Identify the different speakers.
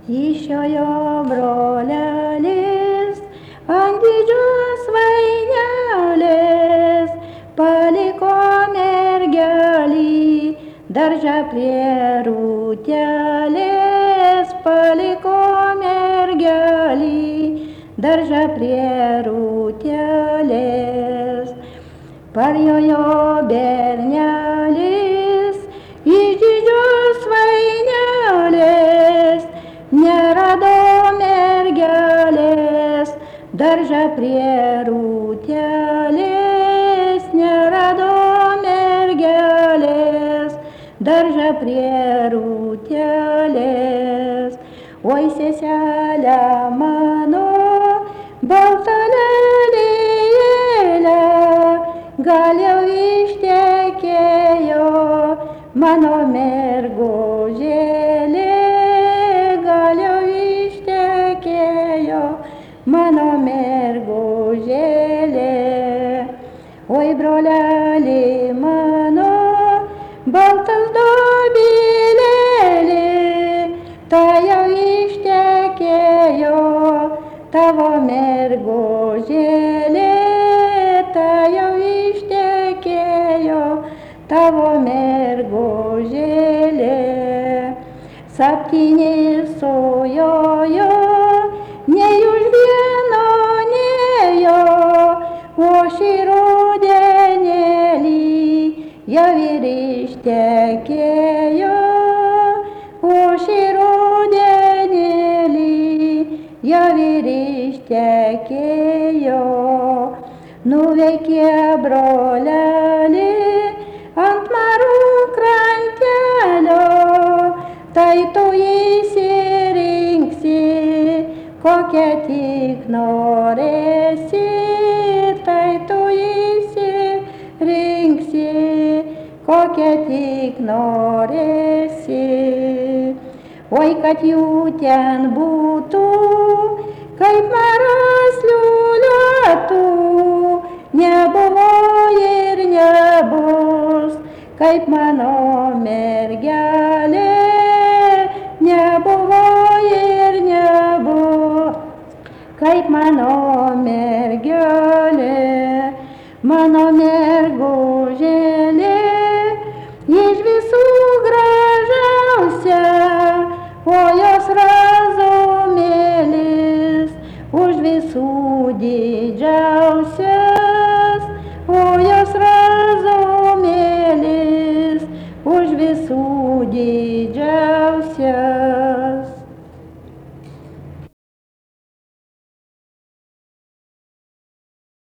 Speaker 1: Išėjo brolelis ant didžios vainelės, paliko mergelį daržą prie rūtelės, paliko mergelį daržą prie rūtelės. Parjojo bernelis iš didžios vainelės, nerado mergelės daržą prie rūtelės, nerado mergelės daržą prie rūtelės. Oi, seselė mano, balta lelijėlė, gal jau ištekėjo mano mergužėlė, gal jau ištekėjo mano mergužėlė. Oi, broleli mano, baltas dobilėlė, ta jau ištekėjo tavo mergužėlė, ta jau ištekėjo tavo mergužėlė. Septyni sujojo, nei už vieno nėjo, o šį rudenėlį jau ir ištekėjo, o šį rudenėlį jau ir ištekėjo. Nuveikė brolelį ant marų krantelio, tai tu išsirinksi, kokią tik norėsi, tai tu išsirinksi, kokią tik norėsi. Oi, kad jų ten būtų, kaip maras liuliuotų, nebuvo ir nebus, kaip mano mergelė, nebuvo ir nebus, kaip mano mergelė. Mano mergužėlė iš visų gražiausia, o jos razumėlis už visų didžiausias, o jos razumėlis už visų didžiausias.